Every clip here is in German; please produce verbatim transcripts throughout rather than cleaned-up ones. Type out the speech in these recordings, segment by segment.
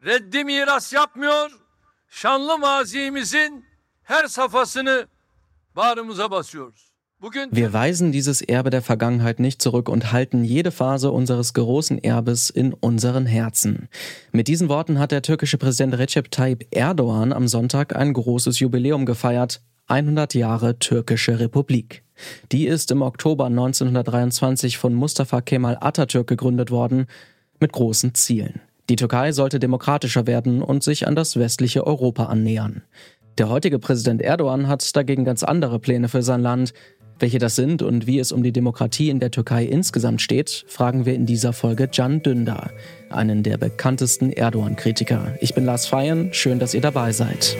reddi miras yapmıyor, şanlı mazimizin her safhasını bağrımıza basıyoruz. Wir weisen dieses Erbe der Vergangenheit nicht zurück und halten jede Phase unseres großen Erbes in unseren Herzen. Mit diesen Worten hat der türkische Präsident Recep Tayyip Erdogan am Sonntag ein großes Jubiläum gefeiert. hundert Jahre Türkische Republik. Die ist im Oktober neunzehnhundertdreiundzwanzig von Mustafa Kemal Atatürk gegründet worden, mit großen Zielen. Die Türkei sollte demokratischer werden und sich an das westliche Europa annähern. Der heutige Präsident Erdogan hat dagegen ganz andere Pläne für sein Land. Welche das sind und wie es um die Demokratie in der Türkei insgesamt steht, fragen wir in dieser Folge Can Dündar, einen der bekanntesten Erdogan-Kritiker. Ich bin Lars Feyen, schön, dass ihr dabei seid.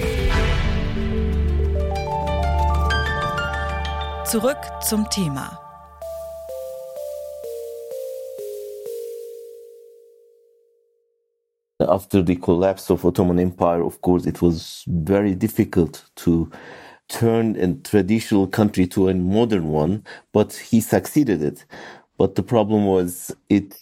Zurück zum Thema. After the collapse of Ottoman Empire, of course, it was very difficult to turn a traditional country to a modern one, but he succeeded it. But the problem was it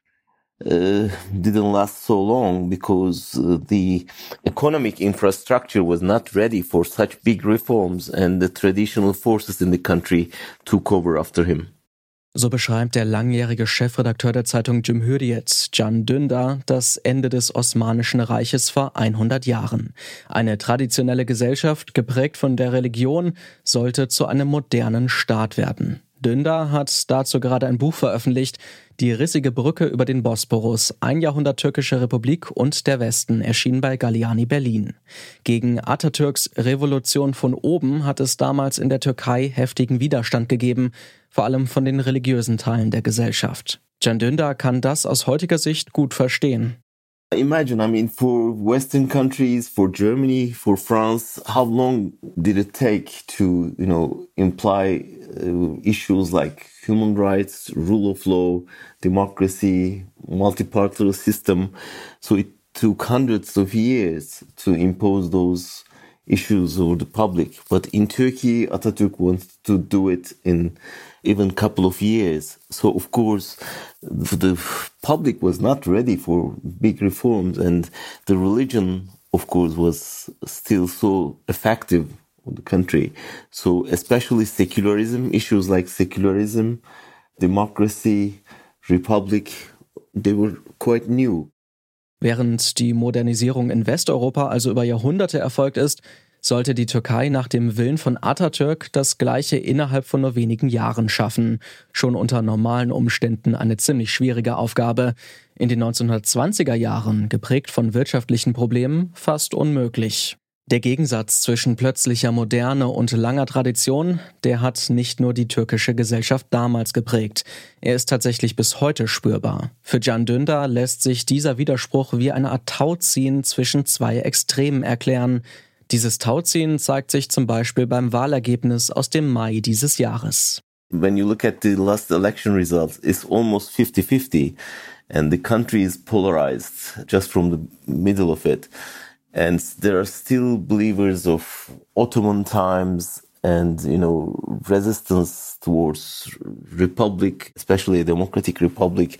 uh, didn't last so long because uh, the economic infrastructure was not ready for such big reforms, and the traditional forces in the country took over after him. So beschreibt der langjährige Chefredakteur der Zeitung Cumhuriyet, Can Dündar, das Ende des Osmanischen Reiches vor hundert Jahren. Eine traditionelle Gesellschaft, geprägt von der Religion, sollte zu einem modernen Staat werden. Dündar hat dazu gerade ein Buch veröffentlicht, Die rissige Brücke über den Bosporus, ein Jahrhundert Türkische Republik und der Westen, erschien bei Galliani Berlin. Gegen Atatürks Revolution von oben hat es damals in der Türkei heftigen Widerstand gegeben, vor allem von den religiösen Teilen der Gesellschaft. Can Dündar kann das aus heutiger Sicht gut verstehen. Imagine, I mean, for Western countries, for Germany, for France, how long did it take to, you know, imply uh, issues like human rights, rule of law, democracy, multiparty system? So it took hundreds of years to impose those issues over the public. But in Turkey, Atatürk wanted to do it in even a couple of years. So, of course, the public was not ready for big reforms, and the religion, of course, was still so effective in the country. So, especially secularism, issues like secularism, democracy, republic, they were quite new. Während die Modernisierung in Westeuropa also über Jahrhunderte erfolgt ist, sollte die Türkei nach dem Willen von Atatürk das Gleiche innerhalb von nur wenigen Jahren schaffen. Schon unter normalen Umständen eine ziemlich schwierige Aufgabe. In den neunzehnhundertzwanziger Jahren, geprägt von wirtschaftlichen Problemen, fast unmöglich. Der Gegensatz zwischen plötzlicher Moderne und langer Tradition, der hat nicht nur die türkische Gesellschaft damals geprägt. Er ist tatsächlich bis heute spürbar. Für Can Dündar lässt sich dieser Widerspruch wie eine Art Tauziehen zwischen zwei Extremen erklären. Dieses Tauziehen zeigt sich zum Beispiel beim Wahlergebnis aus dem Mai dieses Jahres. When you look at the last election results, it's almost fifty fifty, and the country is polarized just from the middle of it. And there are still believers of Ottoman times and, you know, resistance towards republic, especially a democratic republic.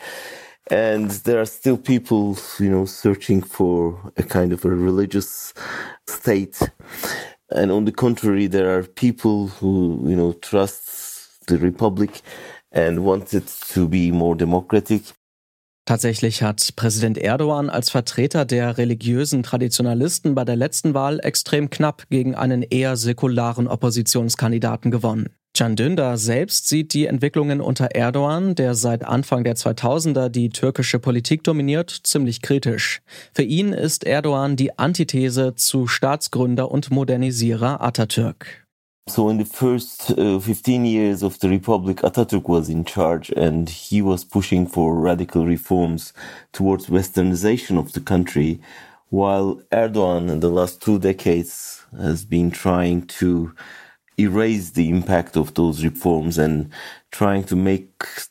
And there are still people, you know, searching for a kind of a religious state. And on the contrary, there are people who, you know, trust the republic and want it to be more democratic. Tatsächlich hat Präsident Erdogan als Vertreter der religiösen Traditionalisten bei der letzten Wahl extrem knapp gegen einen eher säkularen Oppositionskandidaten gewonnen. Can Dündar selbst sieht die Entwicklungen unter Erdogan, der seit Anfang der zweitausender die türkische Politik dominiert, ziemlich kritisch. Für ihn ist Erdogan die Antithese zu Staatsgründer und Modernisierer Atatürk. So in the first uh, fifteen years of the Republic, Atatürk was in charge, and he was pushing for radical reforms towards westernization of the country, while Erdogan in the last two decades has been trying to erase the impact of those reforms and trying to make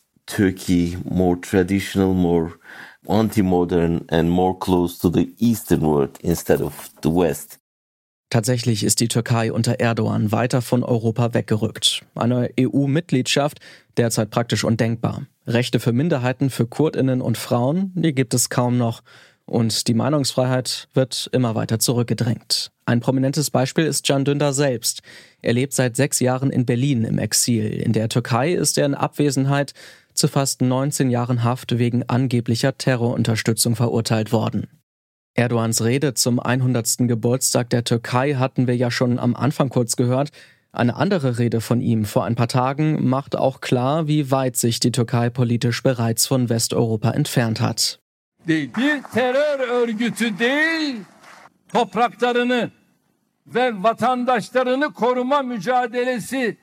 Turkey more traditional, more anti-modern and more close to the Eastern world instead of the West. Tatsächlich ist die Türkei unter Erdogan weiter von Europa weggerückt. Eine E U-Mitgliedschaft derzeit praktisch undenkbar. Rechte für Minderheiten, für KurdInnen und Frauen, die gibt es kaum noch. und die Meinungsfreiheit wird immer weiter zurückgedrängt. Ein prominentes Beispiel ist Can Dündar selbst. Er lebt seit sechs Jahren in Berlin im Exil. In der Türkei ist er in Abwesenheit zu fast neunzehn Jahren Haft wegen angeblicher Terrorunterstützung verurteilt worden. Erdogans Rede zum hundertsten Geburtstag der Türkei hatten wir ja schon am Anfang kurz gehört. Eine andere Rede von ihm vor ein paar Tagen macht auch klar, wie weit sich die Türkei politisch bereits von Westeuropa entfernt hat. Değil, bir terör örgütü değil, topraklarını ve vatandaşlarını koruma mücadelesi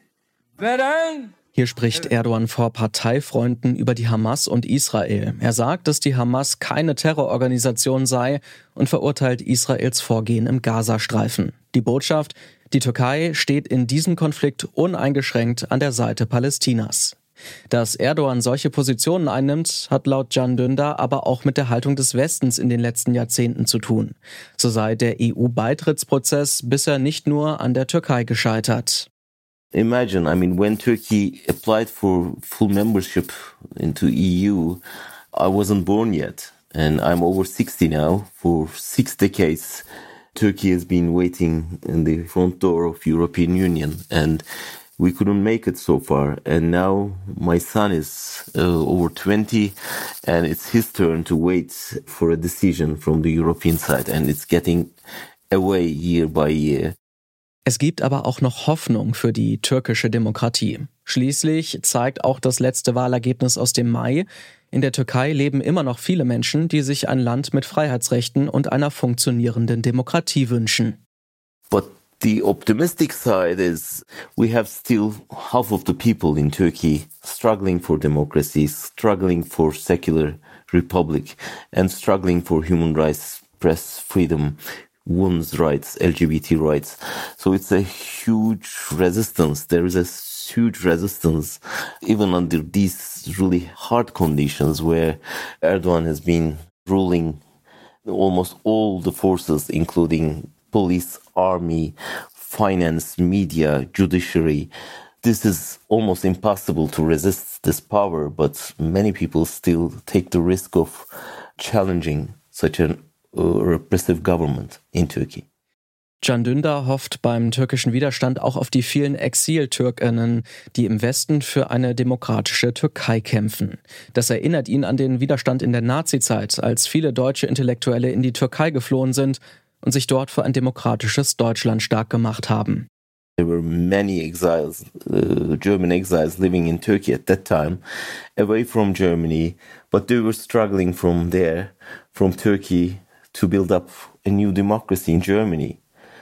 veren. Hier spricht Erdogan vor Parteifreunden über die Hamas und Israel. Er sagt, dass die Hamas keine Terrororganisation sei und verurteilt Israels Vorgehen im Gazastreifen. Die Botschaft: Die Türkei steht in diesem Konflikt uneingeschränkt an der Seite Palästinas. Dass Erdogan solche Positionen einnimmt, hat laut Can Dündar aber auch mit der Haltung des Westens in den letzten Jahrzehnten zu tun. So sei der E U-Beitrittsprozess bisher nicht nur an der Türkei gescheitert. Imagine, I mean, when Turkey applied for full membership into E U, I wasn't born yet, and I'm over sixty now. For six decades, Turkey has been waiting in the front door of European Union, and we couldn't make it so far. And now my son is uh, over twenty, and it's his turn to wait for a decision from the European side, and it's getting away year by year. Es gibt aber auch noch Hoffnung für die türkische Demokratie. Schließlich zeigt auch das letzte Wahlergebnis aus dem Mai: In der Türkei leben immer noch viele Menschen, die sich ein Land mit Freiheitsrechten und einer funktionierenden Demokratie wünschen. But the optimistic side is we have still half of the people in Turkey struggling for democracy, struggling for secular republic, and struggling for human rights, press freedom, women's rights, L G B T rights. So it's a huge resistance. There is a huge resistance even under these really hard conditions where Erdogan has been ruling almost all the forces, including police, army, finance, media, judiciary. This is almost impossible to resist this power, but many people still take the risk of challenging such an repressive government in Turkey. Can Dündar hofft beim türkischen Widerstand auch auf die vielen Exil-TürkInnen, die im Westen für eine demokratische Türkei kämpfen. Das erinnert ihn an den Widerstand in der Nazizeit, als viele deutsche Intellektuelle in die Türkei geflohen sind und sich dort für ein demokratisches Deutschland stark gemacht haben. There were many exiles, uh, German exiles living in Turkey at that time, away from Germany, but they were struggling from there, from Turkey, to build up a new democracy in Germany.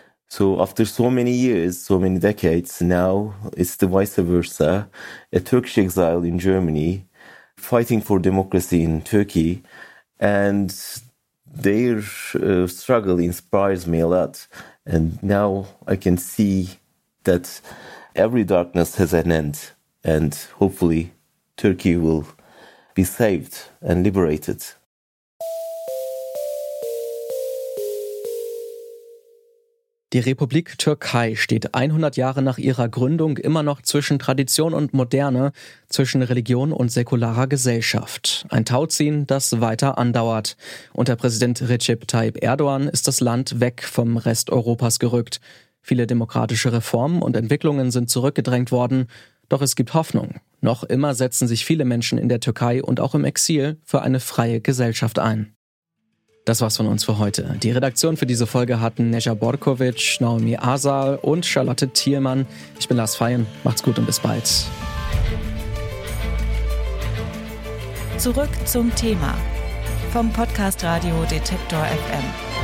So after so many years, so many decades, now it's the vice versa. A Turkish exile in Germany fighting for democracy in Turkey, and their uh, struggle inspires me a lot. And now I can see that every darkness has an end, and hopefully Turkey will be saved and liberated. Die Republik Türkei steht hundert Jahre nach ihrer Gründung immer noch zwischen Tradition und Moderne, zwischen Religion und säkularer Gesellschaft. Ein Tauziehen, das weiter andauert. Unter Präsident Recep Tayyip Erdogan ist das Land weg vom Rest Europas gerückt. Viele demokratische Reformen und Entwicklungen sind zurückgedrängt worden, doch es gibt Hoffnung. Noch immer setzen sich viele Menschen in der Türkei und auch im Exil für eine freie Gesellschaft ein. Das war's von uns für heute. Die Redaktion für diese Folge hatten Neja Borkovic, Naomi Asal und Charlotte Thielmann. Ich bin Lars Feyen. Macht's gut und bis bald. Zurück zum Thema vom Podcast Radio Detektor F M.